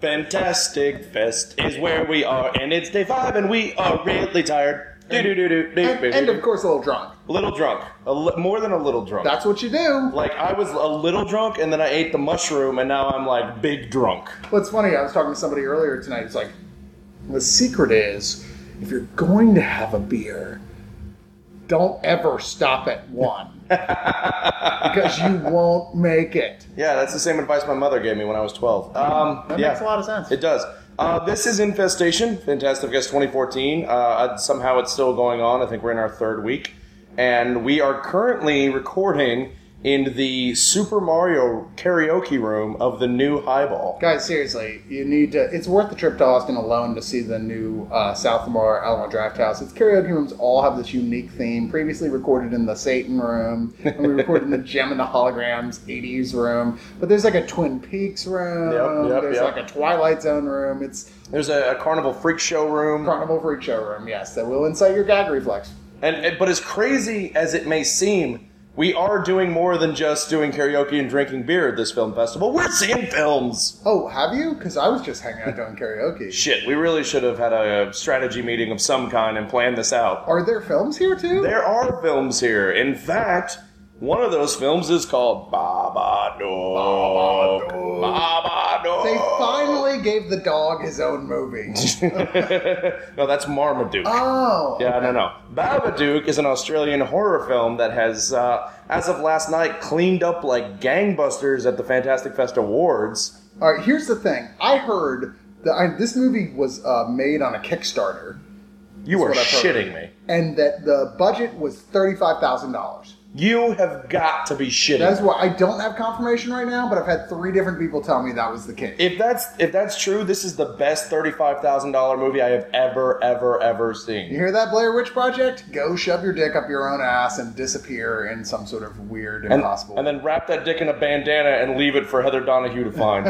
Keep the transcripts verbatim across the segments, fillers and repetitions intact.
Fantastic Fest is where we are, and it's day five, and we are really tired. And, and, and of course, a little drunk. A little drunk. A li- more than a little drunk. That's what you do. Like, I was a little drunk, and then I ate the mushroom, and now I'm, like, big drunk. Well, it's funny. I was talking to somebody earlier tonight. It's like, the secret is, if you're going to have a beer, don't ever stop at one. Because you won't make it. Yeah, that's the same advice my mother gave me when I was twelve. Um, that yeah, makes a lot of sense. It does. Uh, this is Infestation, Fantastic Fest twenty fourteen. Uh, somehow it's still going on. I think we're in our third week. And we are currently recording in the Super Mario karaoke room of the new Highball. Guys, seriously, you need to... It's worth the trip to Austin alone to see the new uh, South Lamar Alamo Draft House. Its karaoke rooms all have this unique theme. Previously recorded in the Satan room, and we recorded in the Gem and the Holograms eighties room. But there's like a Twin Peaks room. Yep, yep, there's yep. like a Twilight Zone room. It's There's a, a Carnival Freak Show room. Carnival Freak Show room, yes, that will incite your gag reflex. And But as crazy as it may seem, we are doing more than just doing karaoke and drinking beer at this film festival. We're seeing films. Oh, have you? Because I was just hanging out doing karaoke. Shit, we really should have had a strategy meeting of some kind and planned this out. Are there films here, too? There are films here. In fact, one of those films is called Babadook. Babadook. Babadook. They finally gave the dog his own movie. No, that's Marmaduke. Oh. Yeah, no, no. Babadook is an Australian horror film that has, uh, as of last night, cleaned up like gangbusters at the Fantastic Fest Awards. All right, here's the thing. I heard that I, this movie was uh, made on a Kickstarter. You are what I've heard. shitting me. And that the budget was thirty-five thousand dollars. You have got to be shitting. That's why I don't have confirmation right now, but I've had three different people tell me that was the case. If that's if that's true, this is the best thirty-five thousand dollars movie I have ever, ever, ever seen. You hear that, Blair Witch Project? Go shove your dick up your own ass and disappear in some sort of weird, and, impossible And then wrap that dick in a bandana and leave it for Heather Donahue to find.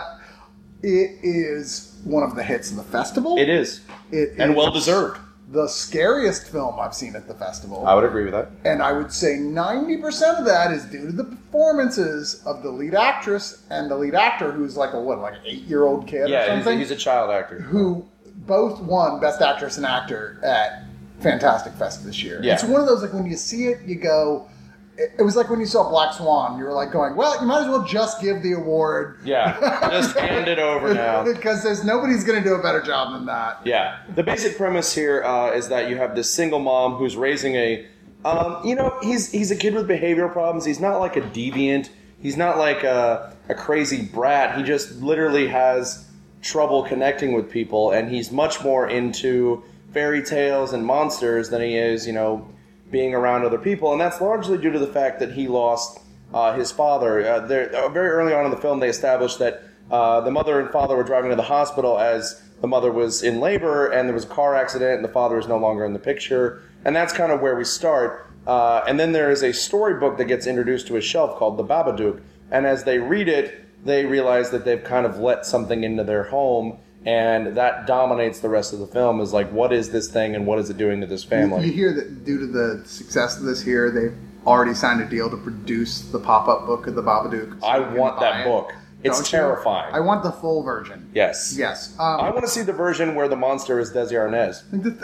It is one of the hits of the festival. It is. It and is well-deserved. The scariest film I've seen at the festival. I would agree with that. And I would say ninety percent of that is due to the performances of the lead actress and the lead actor, who's like a, what, like an eight-year-old kid yeah, or something? he's, he's a child actor. Who both won Best Actress and Actor at Fantastic Fest this year. Yeah. It's one of those, like, when you see it, you go... It, it was like when you saw Black Swan. You were like going, well, you might as well just give the award. Yeah, just hand it over now. Because there's nobody's going to do a better job than that. Yeah. The basic premise here uh, is that you have this single mom who's raising a... Um, you know, he's he's a kid with behavioral problems. He's not like a deviant. He's not like a, a crazy brat. He just literally has trouble connecting with people, and he's much more into fairy tales and monsters than he is, you know, being around other people. And that's largely due to the fact that he lost uh, his father. Uh, uh, very early on in the film, they established that uh, the mother and father were driving to the hospital as the mother was in labor, and there was a car accident, and the father is no longer in the picture. And that's kind of where we start. Uh, and then there is a storybook that gets introduced to his shelf called The Babadook. And as they read it, they realize that they've kind of let something into their home, and that dominates the rest of the film, is like, what is this thing and what is it doing to this family? You, you hear that due to the success of this here, they've already signed a deal to produce the pop-up book of The Babadook. So I want that it. book. It's Don't terrifying. You? I want the full version. Yes. Yes. Um, I want to see the version where the monster is Desi Arnaz.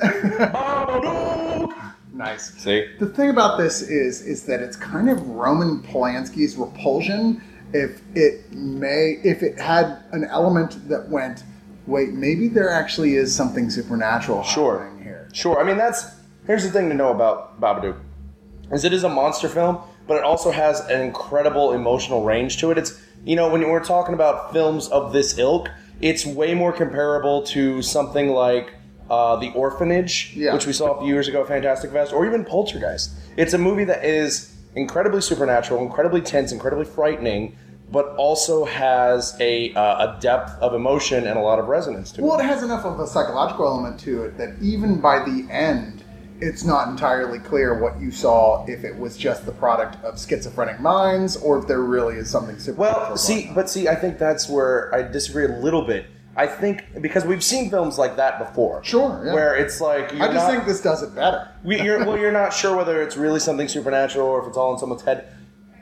Babadook! Nice. See? The thing about this is is that it's kind of Roman Polanski's Repulsion. If it may, if it had an element that went, wait, maybe there actually is something supernatural Sure. happening here. Sure. I mean, that's here's the thing to know about Babadook, is it is a monster film, but it also has an incredible emotional range to it. It's, you know, when we're talking about films of this ilk, it's way more comparable to something like uh, The Orphanage, yeah. which we saw a few years ago at Fantastic Fest, or even Poltergeist. It's a movie that is incredibly supernatural, incredibly tense, incredibly frightening, but also has a, uh, a depth of emotion and a lot of resonance to Well, it. it has enough of a psychological element to it that even by the end, it's not entirely clear what you saw, if it was just the product of schizophrenic minds or if there really is something supernatural. Well, see, going on. but see, I think that's where I disagree a little bit. I think, because we've seen films like that before. Sure, yeah. Where it's like, you're I just not, think this does it better. we, you're, well, you're not sure whether it's really something supernatural or if it's all in someone's head.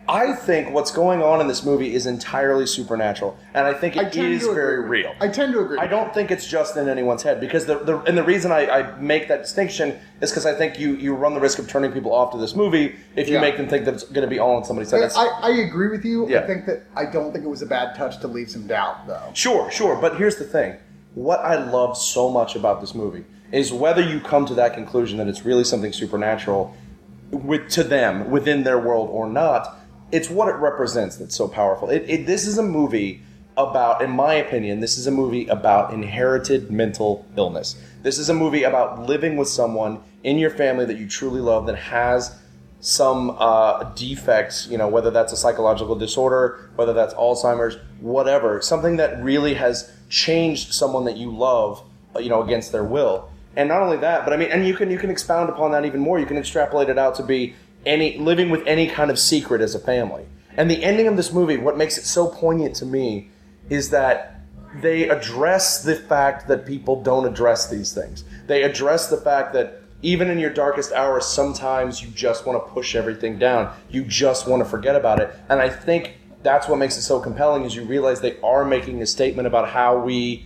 I think what's going on in this movie is entirely supernatural, and I think I it tend is to very agree. real. I tend to agree. I don't think it's just in anyone's head, because the, the and the reason I, I make that distinction is because I think you, you run the risk of turning people off to this movie if you Yeah. make them think that it's going to be all in somebody's head. I, That's- I, I agree with you. Yeah. I think that I don't think it was a bad touch to leave some doubt, though. Sure, sure. But here's the thing. What I love so much about this movie is whether you come to that conclusion that it's really something supernatural with to them, within their world or not, it's what it represents that's so powerful. It, it, this is a movie about, in my opinion, this is a movie about inherited mental illness. This is a movie about living with someone in your family that you truly love that has some uh, defects, you know, whether that's a psychological disorder, whether that's Alzheimer's, whatever, something that really has changed someone that you love, you know, against their will. And not only that, but I mean, and you can you can expound upon that even more. You can extrapolate it out to be any living with any kind of secret as a family. And the ending of this movie, what makes it so poignant to me, is that they address the fact that people don't address these things. They address the fact that even in your darkest hours, sometimes you just want to push everything down. You just want to forget about it. And I think that's what makes it so compelling, is you realize they are making a statement about how we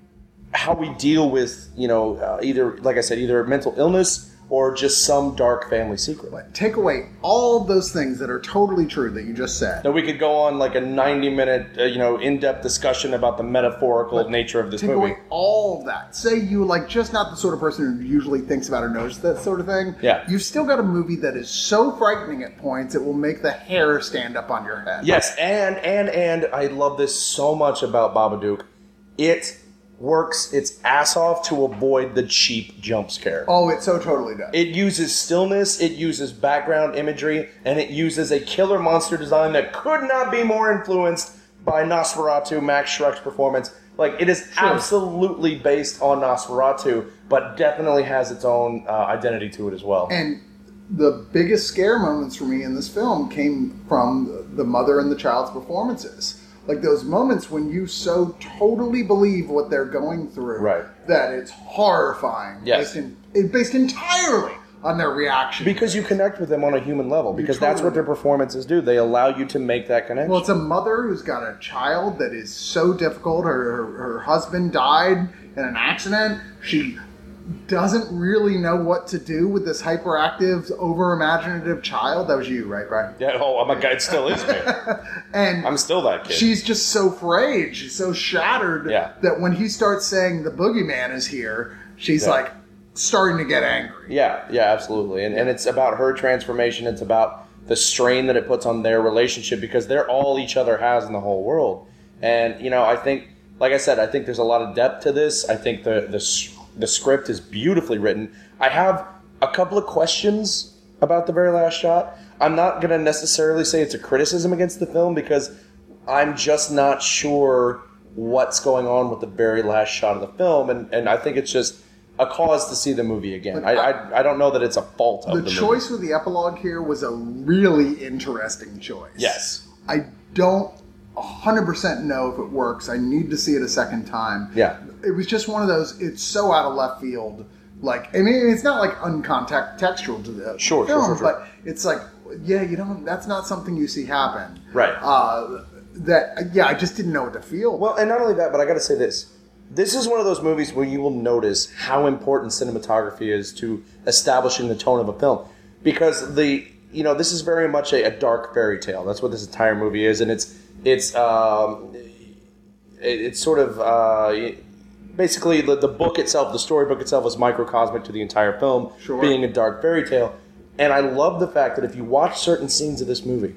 how we deal with, you know, uh, either, like I said, either mental illness or just some dark family secret. Take away all those things that are totally true that you just said. Now we could go on like a ninety-minute, uh, you know, in-depth discussion about the metaphorical But nature of this Take movie. away all of that. Say you like just not the sort of person who usually thinks about or knows that sort of thing. Yeah. You've still got a movie that is so frightening at points it will make the hair stand up on your head. Yes, and and and I love this so much about Babadook. It works its ass off to avoid the cheap jump scare. Oh, it so totally does. It uses stillness, it uses background imagery, and it uses a killer monster design that could not be more influenced by Nosferatu, Max Schreck's performance. Like, it is Sure. absolutely based on Nosferatu, but definitely has its own uh, identity to it as well. And the biggest scare moments for me in this film came from the mother and the child's performances. Like those moments when you so totally believe what they're going through, Right. that it's horrifying. Yes. Based, in, it- based entirely on their reaction. Because you connect with them on a human level, because totally that's what their performances do. They allow you to make that connection. Well, it's a mother who's got a child that is so difficult. Her, her, her husband died in an accident. She doesn't really know what to do with this hyperactive, over-imaginative child. That was you, right, Brian? Yeah, oh my God, it still is me. And I'm still that kid. she's just so frayed. She's so shattered Yeah. that when he starts saying the boogeyman is here, she's Yeah. like starting to get angry. Yeah, yeah, absolutely. And, and it's about her transformation. It's about the strain that it puts on their relationship, because they're all each other has in the whole world. And, you know, I think, like I said, I think there's a lot of depth to this. I think the the, s- the script is beautifully written. I have a couple of questions about the very last shot. I'm not going to necessarily say it's a criticism against the film, because I'm just not sure what's going on with the very last shot of the film. And, and I think it's just a cause to see the movie again. I, I, I don't know that it's a fault of The, the, choice movie. with the epilogue here was a really interesting choice. Yes. I don't one hundred percent know if it works. I need to see it a second time. Yeah. It was just one of those, it's so out of left field. Like, I mean, it's not like uncontact textual to the Sure, sure, film, sure, sure. but it's like, yeah, you don't, that's not something you see happen. Right. Uh, that, yeah, I just didn't know what to feel. Well, and not only that, but I got to say this. This is one of those movies where you will notice how important cinematography is to establishing the tone of a film. Because the, you know, this is very much a, a dark fairy tale. That's what this entire movie is. And it's, it's, um, it, it's sort of, uh, basically the, the book itself, the storybook itself is microcosmic to the entire film, Sure. being a dark fairy tale. And I love the fact that if you watch certain scenes of this movie,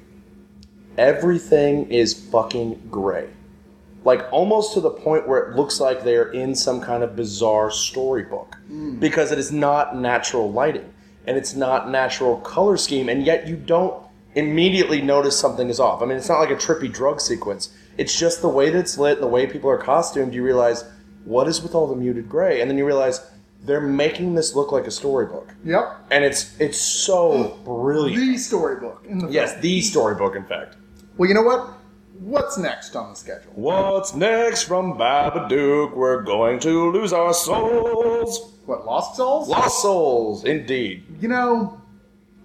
everything is fucking gray. Like, almost to the point where it looks like they're in some kind of bizarre storybook. Mm. Because it is not natural lighting. And it's not natural color scheme. And yet you don't immediately notice something is off. I mean, it's not like a trippy drug sequence. It's just the way that it's lit and the way people are costumed. You realize, what is with all the muted gray? And then you realize, they're making this look like a storybook. Yep. And it's it's so brilliant. The storybook in the Yes, film. the storybook, in fact. Well, you know what? What's next on the schedule? What's next from Babadook? We're going to lose our souls. What, Lost Souls? Lost souls, indeed. You know,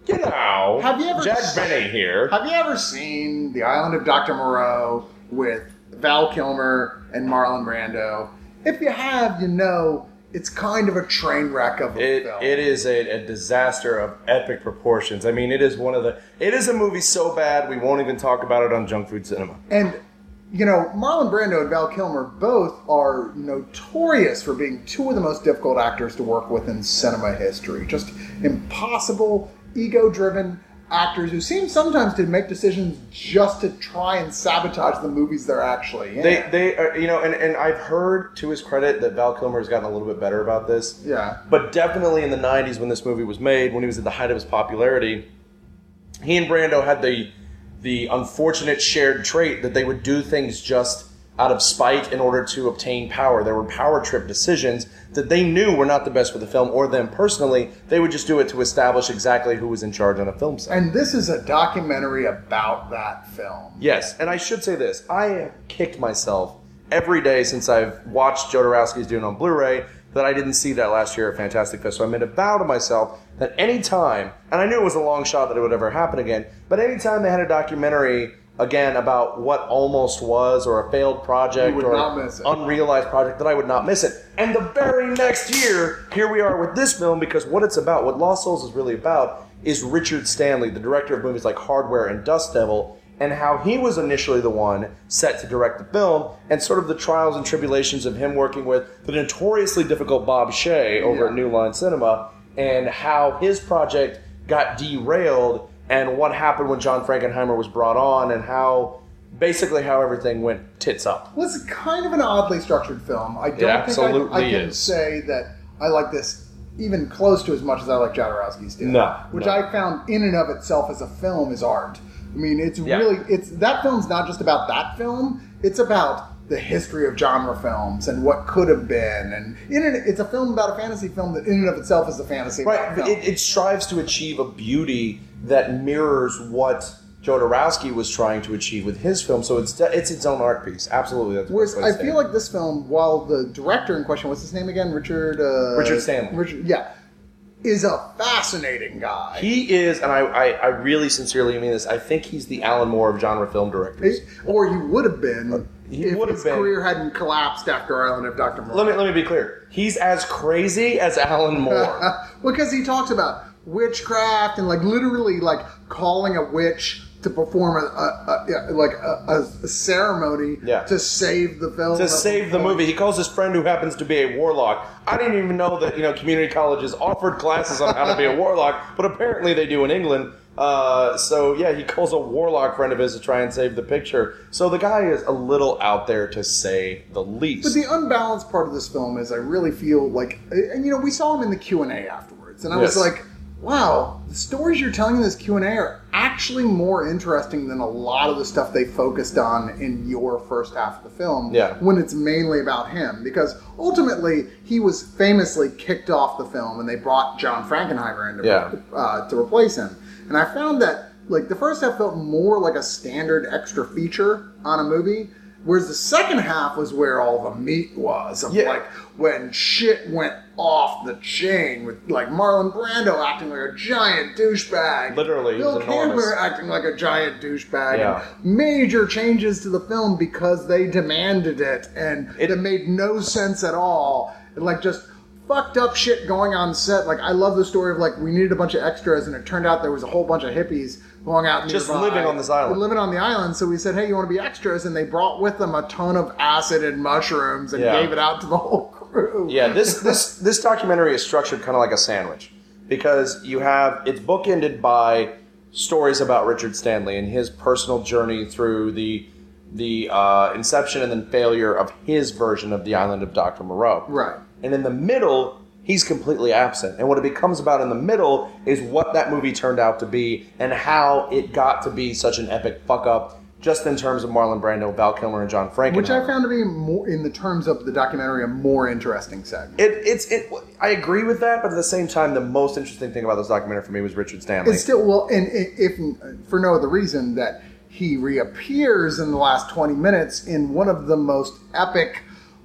You know, Have you ever Jack s- Benny here. Have you ever seen The Island of Doctor Moreau with Val Kilmer and Marlon Brando? If you have, you know it's kind of a train wreck of a It, film. it is a, a disaster of epic proportions. I mean, it is one of the. It is a movie so bad we won't even talk about it on Junk Food Cinema. And, you know, Marlon Brando and Val Kilmer both are notorious for being two of the most difficult actors to work with in cinema history. Just impossible, ego-driven actors who seem sometimes to make decisions just to try and sabotage the movies they're actually in. They, they, are, you know, and, and I've heard to his credit that Val Kilmer has gotten a little bit better about this. Yeah. But definitely in the nineties when this movie was made, when he was at the height of his popularity, he and Brando had the the unfortunate shared trait that they would do things just out of spite in order to obtain power. There were power trip decisions that they knew were not the best for the film or them personally. They would just do it to establish exactly who was in charge on a film set. And this is a documentary about that film. Yes, and I should say this. I have kicked myself every day since I've watched Jodorowsky's Dune on Blu-ray that I didn't see that last year at Fantastic Fest. So I made a vow to myself that any time, and I knew it was a long shot that it would ever happen again, but any time they had a documentary again about what almost was or a failed project You would or not miss it. unrealized project, that I would not miss it. And the very next year, here we are with this film, because what it's about, what Lost Souls is really about, is Richard Stanley, the director of movies like Hardware and Dust Devil, and how he was initially the one set to direct the film, and sort of the trials and tribulations of him working with the notoriously difficult Bob Shea over Yeah. at New Line Cinema, and how his project got derailed, and what happened when John Frankenheimer was brought on, and how basically how everything went tits up. Well, it's kind of an oddly structured film. I don't It think I, absolutely I can is. say that I like this even close to as much as I like Jodorowsky's Dune. No, Which no. I found in and of itself as a film is art. I mean, it's Yeah. really, it's that film's not just about that film, it's about the history of genre films and what could have been. And in it, it's a film about a fantasy film that in and of itself is a fantasy Right, about but film. it, it strives to achieve a beauty that mirrors what Jodorowsky was trying to achieve with his film, so it's it's its own art piece. Absolutely, that's the Whereas best way I to say feel it. like this film, while the director in question, what's his name again? Richard... Uh, Richard Stanley. Richard, yeah. Is a fascinating guy. He is, and I, I, I really sincerely mean this, I think he's the Alan Moore of genre film directors. Or he would have been He if would have his been. career hadn't collapsed after Island of Doctor Moreau. Let me let me be clear. He's as crazy as Alan Moore. Because he talks about witchcraft and like literally like calling a witch to perform a, a, a yeah, like a, a ceremony Yeah. to save the film. to at save one the point. movie, he calls his friend who happens to be a warlock. I didn't even know that you know community colleges offered classes on how to be a warlock, but apparently they do in England. Uh, so yeah, he calls a warlock friend of his to try and save the picture. So the guy is a little out there to say the least. But the unbalanced part of this film is I really feel like, and you know, we saw him in the Q and A afterwards, and I was Yes. like, wow, the stories you're telling in this Q and A are actually more interesting than a lot of the stuff they focused on in your first half of the film. Yeah. When it's mainly about him, because ultimately he was famously kicked off the film, and they brought John Frankenheimer in to, Yeah. uh, to replace him. And I found that like the first half felt more like a standard extra feature on a movie. Whereas the second half was where all the meat was. Of Yeah. like when shit went off the chain with like Marlon Brando acting like a giant douchebag. Literally, he Bill was enormous. Camber acting like a giant douchebag. Yeah. And major changes to the film because they demanded it. And It- it, made no sense at all. And like just fucked up shit going on set. Like I love the story of like we needed a bunch of extras and it turned out there was a whole bunch of hippies going out Just nearby. living on this island. Living on the island. So we said, hey, you want to be extras? And they brought with them a ton of acid and mushrooms and Yeah. gave it out to the whole crew. Yeah, this this this documentary is structured kind of like a sandwich because you have it's bookended by stories about Richard Stanley and his personal journey through the the uh, inception and then failure of his version of the Island of Doctor Moreau. Right. And in the middle, he's completely absent. And what it becomes about in the middle is what that movie turned out to be and how it got to be such an epic fuck up, just in terms of Marlon Brando, Val Kilmer, and John Frankenheimer. Which I found to be more, in the terms of the documentary, a more interesting segment. It, it's it. I agree with that, but at the same time, the most interesting thing about this documentary for me was Richard Stanley. It's still, well, and i- if for no other reason that he reappears in the last twenty minutes in one of the most epic,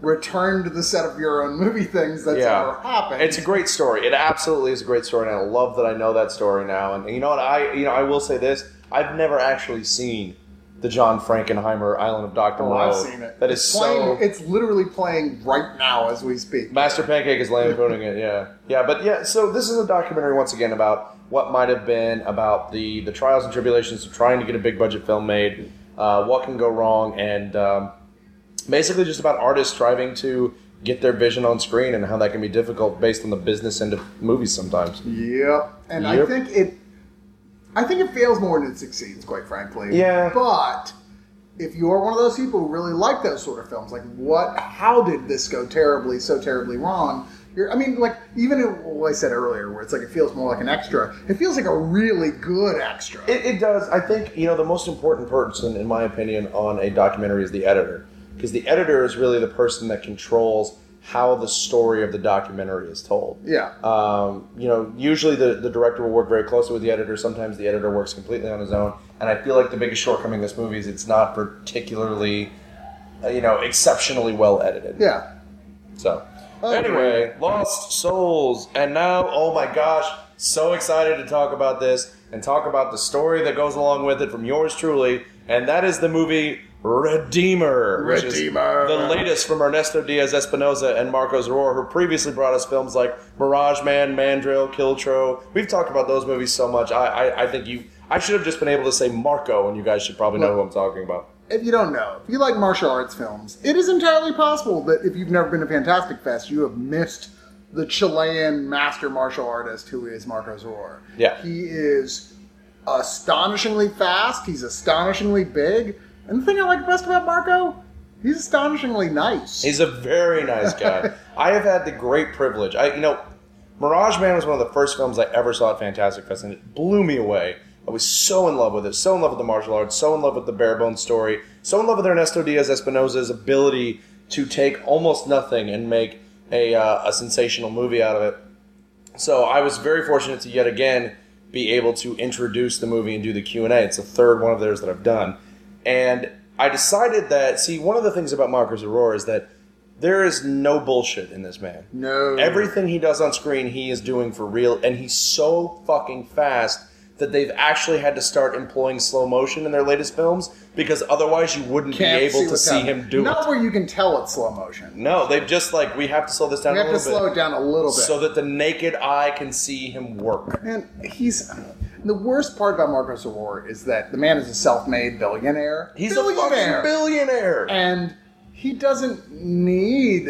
return to the set of your own movie things that's Yeah. ever happened. It's a great story. It absolutely is a great story, and I love that I know that story now. And you know what? I you know I will say this: I've never actually seen the John Frankenheimer Island of Doctor Oh, Moreau. I've seen it. That is It's playing, so. It's literally playing right now as we speak. Master Pancake is lampooning it. Yeah, yeah, but yeah. So this is a documentary once again about what might have been, about the the trials and tribulations of trying to get a big budget film made, uh, what can go wrong, and um, basically just about artists striving to get their vision on screen and how that can be difficult based on the business end of movies sometimes. Yep. And I Yep. think it I think it fails more than it succeeds, quite frankly. Yeah. But if you're one of those people who really like those sort of films, like what how did this go terribly, so terribly wrong? You're, I mean, like, even in, what I said earlier, where it's like it feels more like an extra, it feels like a really good extra. It, it does. I think, you know, the most important person, in my opinion, on a documentary is the editor. Because the editor is really the person that controls how the story of the documentary is told. Yeah. Um, you know, usually the, the director will work very closely with the editor. Sometimes the editor works completely on his own. And I feel like the biggest shortcoming of this movie is it's not particularly, uh, you know, exceptionally well edited. Yeah. So, I agree. anyway, Lost Souls. And now, oh my gosh, so excited to talk about this and talk about the story that goes along with it from yours truly. And that is the movie Redeemer. Which Redeemer. is the latest from Ernesto Diaz-Espinosa and Marcos Rohr, who previously brought us films like Mirage Man, Mandrill, Kiltro. We've talked about those movies so much. I, I, I think you... I should have just been able to say Marco, and you guys should probably know Look, who I'm talking about. If you don't know, if you like martial arts films, it is entirely possible that if you've never been to Fantastic Fest, you have missed the Chilean master martial artist who is Marcos Rohr. Yeah. He is astonishingly fast. He's astonishingly big. And the thing I like best about Marco, he's astonishingly nice. He's a very nice guy. I have had the great privilege. I, you know, Mirage Man was one of the first films I ever saw at Fantastic Fest, and it blew me away. I was so in love with it, so in love with the martial arts, so in love with the bare bones story, so in love with Ernesto Diaz-Espinosa's ability to take almost nothing and make a, uh, a sensational movie out of it. So I was very fortunate to yet again be able to introduce the movie and do the Q and A. It's the third one of theirs that I've done. And I decided that, see, one of the things about Marcos Rohr is that there is no bullshit in this man. No. Everything he does on screen, he is doing for real, and he's so fucking fast that they've actually had to start employing slow motion in their latest films, because otherwise you wouldn't Can't be able see to what's see happening. him do Not it. where you can tell it's slow motion. No, they've just like, we have to slow this down We a have to little bit. slow it down a little bit. So that the naked eye can see him work. And he's... The worst part about Marcos Rohr is that the man is a self-made billionaire. He's billionaire. a fucking billionaire. And he doesn't need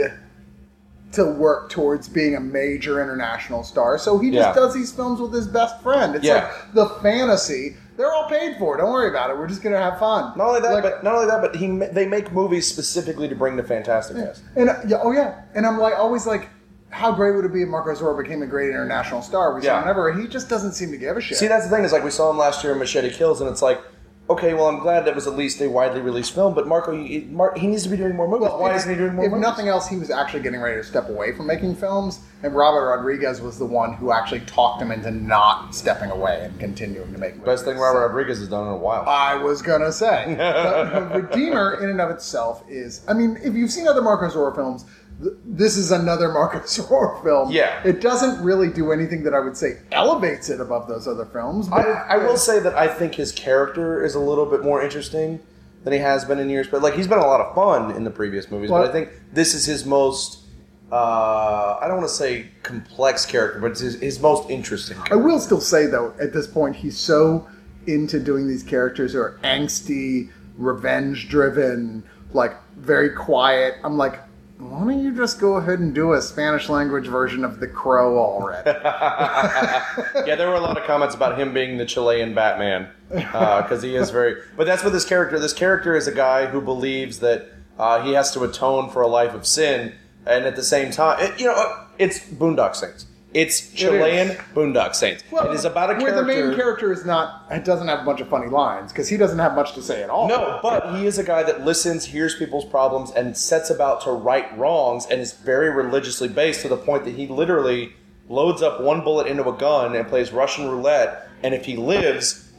to work towards being a major international star, so he just Yeah. does these films with his best friend. It's Yeah. like the fantasy. They're all paid for. Don't worry about it. We're just going to have fun. Not only that, Like- but not only that, but he ma- they make movies specifically to bring the Fantastic Fest. And uh, yeah, oh yeah, and I'm like always like, how great would it be if Marcos Rohr became a great international star? We saw Yeah. him never. He just doesn't seem to give a shit. See, that's the thing, is like we saw him last year in Machete Kills, and it's like, okay, well, I'm glad that was at least a widely released film, but Marco, he, Mar- he needs to be doing more movies. Well, Why if, isn't he doing more if movies? nothing else, he was actually getting ready to step away from making films, and Robert Rodriguez was the one who actually talked him into not stepping away and continuing to make movies. Best thing Robert So- Rodriguez has done in a while. I was gonna say. But Redeemer, in and of itself, is. I mean, if you've seen other Marcos Rohr films, th- this is another Marcos Rohr film. Yeah. It doesn't really do anything that I would say elevates it above those other films. I, But it- I will say that I think his character is a little bit more interesting than he has been in years. But like, he's been a lot of fun in the previous movies. Well- but I think this is his most. Uh, I don't want to say complex character, but it's his, his most interesting I character. will still say, though, at this point, he's so into doing these characters who are angsty, revenge-driven, like, very quiet. I'm like, why don't you just go ahead and do a Spanish-language version of The Crow already? Yeah, there were a lot of comments about him being the Chilean Batman, because he is very. But that's what this character. This character is a guy who believes that uh, he has to atone for a life of sin, and at the same time, it, you know, it's Boondock Saints. It's Chilean is. Boondock Saints. Well, it is about a where character. the main character is not, it doesn't have a bunch of funny lines, because he doesn't have much to say at all. No, but he is a guy that listens, hears people's problems, and sets about to right wrongs, and is very religiously based to the point that he literally loads up one bullet into a gun and plays Russian roulette, and if he lives,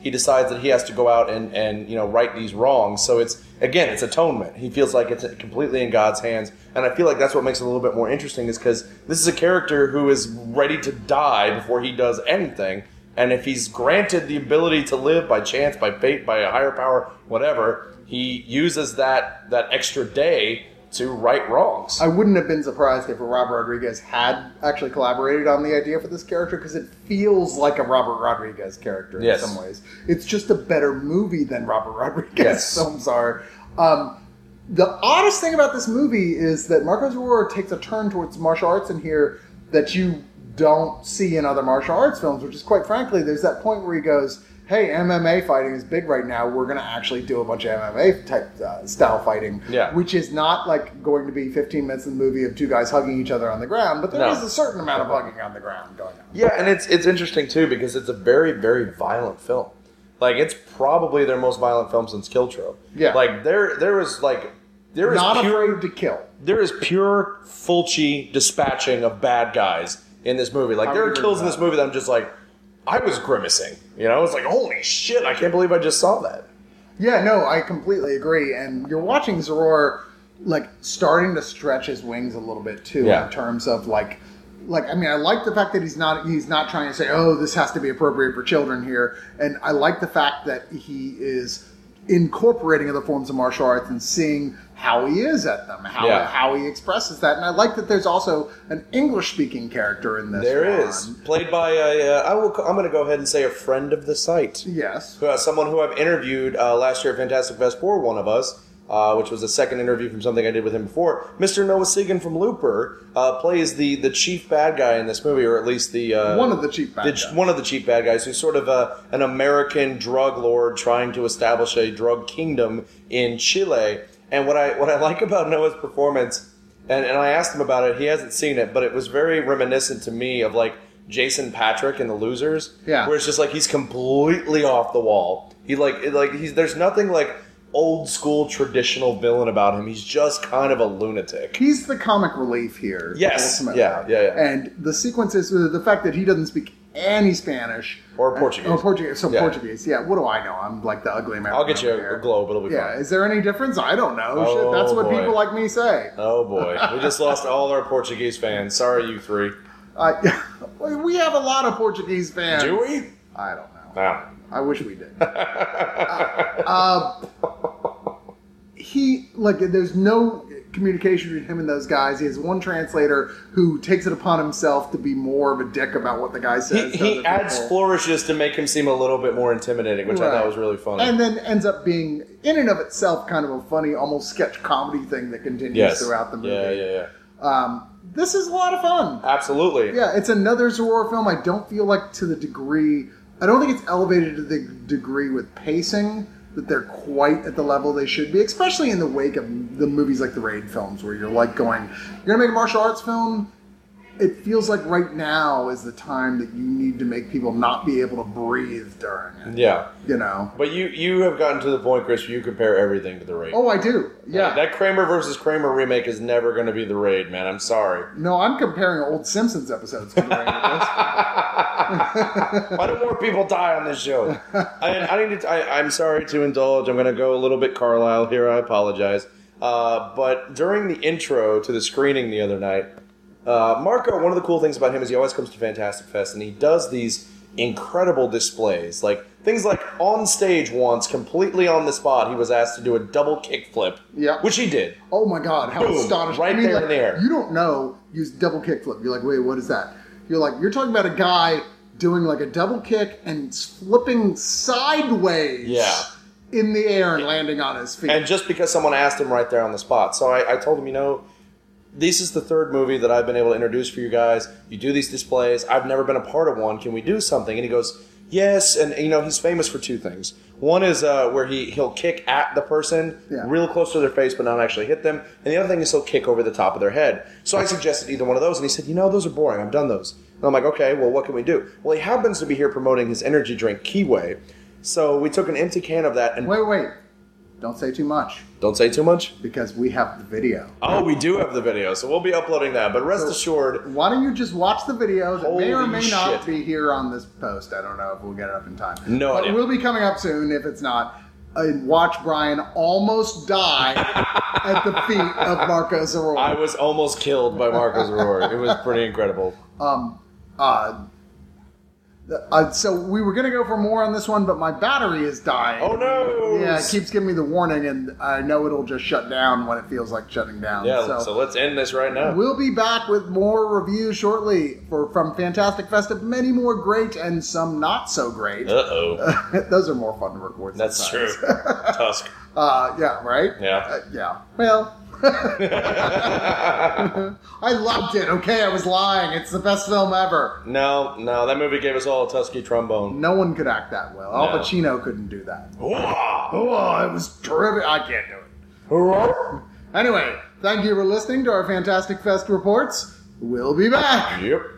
he decides that he has to go out and, and you know right these wrongs. So it's again, it's atonement. He feels like it's completely in God's hands, and I feel like that's what makes it a little bit more interesting. Is because this is a character who is ready to die before he does anything, and if he's granted the ability to live by chance, by fate, by a higher power, whatever, he uses that that extra day to right wrongs. I wouldn't have been surprised if Robert Rodriguez had actually collaborated on the idea for this character, because it feels like a Robert Rodriguez character in yes. some ways. It's just a better movie than Robert Rodriguez yes. films are. Um, the oddest thing about this movie is that Marco Zaror takes a turn towards martial arts in here that you don't see in other martial arts films, which is, quite frankly, there's that point where he goes, hey, M M A fighting is big right now. We're going to actually do a bunch of M M A type uh, style fighting, yeah. which is not like going to be fifteen minutes in the movie of two guys hugging each other on the ground, but there no. is a certain amount of hugging on the ground going on. Yeah, and it's it's interesting too because it's a very, very violent film. Like, it's probably their most violent film since Kiltro. Yeah. Like, there there is like there is not pure, afraid to kill. There is pure Fulci dispatching of bad guys in this movie. Like, How there are weird kills is in this that? movie that I'm just like, I was grimacing. You know, it's like, holy shit, I can't believe I just saw that. Yeah, no, I completely agree. And you're watching Zaror, like, starting to stretch his wings a little bit, too, Yeah. in terms of, like, like, I mean, I like the fact that he's not he's not trying to say, oh, this has to be appropriate for children here. And I like the fact that he is incorporating other forms of martial arts and seeing how he is at them, how Yeah. how he expresses that. And I like that there's also an English-speaking character in this There one. is. Played by, a, uh, I will, I'm going to go ahead and say a friend of the site. Yes. Uh, someone who I've interviewed uh, last year at Fantastic Fest for One of Us, uh, which was a second interview from something I did with him before. Mister Noah Segan from Looper uh, plays the, the chief bad guy in this movie, or at least the... Uh, one of the chief bad the, guys. One of the chief bad guys, who's sort of a, an American drug lord trying to establish a drug kingdom in Chile. And what I what I like about Noah's performance, and, and I asked him about it, he hasn't seen it, but it was very reminiscent to me of like Jason Patrick in The Losers. Yeah. Where it's just like he's completely off the wall. He like it, like he's there's nothing like old school traditional villain about him. He's just kind of a lunatic. He's the comic relief here. Yes. ultimately. Yeah, yeah, yeah. And the sequences, the fact that he doesn't speak any Spanish. Or Portuguese. Oh, Portuguese. So Yeah. Portuguese. Yeah, what do I know? I'm like the ugly American. I'll get you over a, here. a globe. It'll be Yeah, fine. is there any difference? I don't know. Oh, Shit, that's what boy. people like me say. Oh boy, we just lost all our Portuguese fans. Sorry, you three. Uh, we have a lot of Portuguese fans. Do we? I don't know. Wow. I wish we did. uh, uh, he, like, there's no communication between him and those guys. He has one translator who takes it upon himself to be more of a dick about what the guy says. He, to he other adds people. flourishes to make him seem a little bit more intimidating, which I Right. thought was really funny. And then ends up being, in and of itself, kind of a funny, almost sketch comedy thing that continues yes. throughout the movie. Yeah, yeah, yeah. Um, this is a lot of fun. Absolutely. Yeah, it's another Zaror film. I don't feel like to the degree... I don't think it's elevated to the degree with pacing that they're quite at the level they should be, especially in the wake of the movies like the Raid films, where you're like going, you're going to make a martial arts film? It feels like right now is the time that you need to make people not be able to breathe during it. Yeah. You know? But you, you have gotten to the point, Chris, where you compare everything to The Raid. Oh, I do. Yeah. Uh, that Kramer versus Kramer remake is never going to be The Raid, man. I'm sorry. No, I'm comparing old Simpsons episodes to the Raid. Why do more people die on this show? I, I need to. I, I'm sorry to indulge. I'm going to go a little bit Carlisle here. I apologize. Uh, but during the intro to the screening the other night, uh, Marco, one of the cool things about him is he always comes to Fantastic Fest and he does these incredible displays. Like things like on stage once, completely on the spot, he was asked to do a double kickflip, Yeah. which he did. Oh my God, how Boom, astonishing. right I mean, there like, in the air. You don't know, use double kickflip. You're like, wait, what is that? You're like, you're talking about a guy doing like a double kick and flipping sideways Yeah. in the air and landing on his feet. And just because someone asked him right there on the spot. So I, I told him, you know, this is the third movie that I've been able to introduce for you guys. You do these displays. I've never been a part of one. Can we do something? And he goes, yes. And, you know, he's famous for two things. One is uh, where he, he'll kick at the person Yeah. real close to their face but not actually hit them. And the other thing is he'll kick over the top of their head. So I suggested either one of those. And he said, you know, those are boring. I've done those. And I'm like, okay, well, what can we do? Well, he happens to be here promoting his energy drink, Kiwi. So we took an empty can of that and... Wait, wait. Don't say too much Don't say too much. because we have the video. Oh, we do have the video, so we'll be uploading that. But rest So- assured, Why don't you just watch the video that may or Holy may not shit. be here on this post. I don't know if we'll get it up in time. No but idea. it will be coming up soon if it's not. And watch Brian almost die at the feet of Marco Zaror. I was almost killed by Marcos Aurora. It was pretty incredible. Um, uh, uh, so we were going to go for more on this one, but my battery is dying. Oh no! Yeah, it keeps giving me the warning, and I know it'll just shut down when it feels like shutting down. Yeah, so, so let's end this right now. we'll be back with more reviews shortly for from Fantastic Festive. Many more great and some not so great. Uh oh. Those are more fun to record. That's sometimes. true. Tusk. Uh, yeah, right? Yeah. Uh, yeah. Well, I loved it, okay? I was lying. It's the best film ever. No, no, that movie gave us all a Tusky trombone. No one could act that well. Al No. Pacino couldn't do that. Hurrah! Oh, it was terrific. I can't do it. Hurrah! Anyway, thank you for listening to our Fantastic Fest reports. We'll be back. Yep.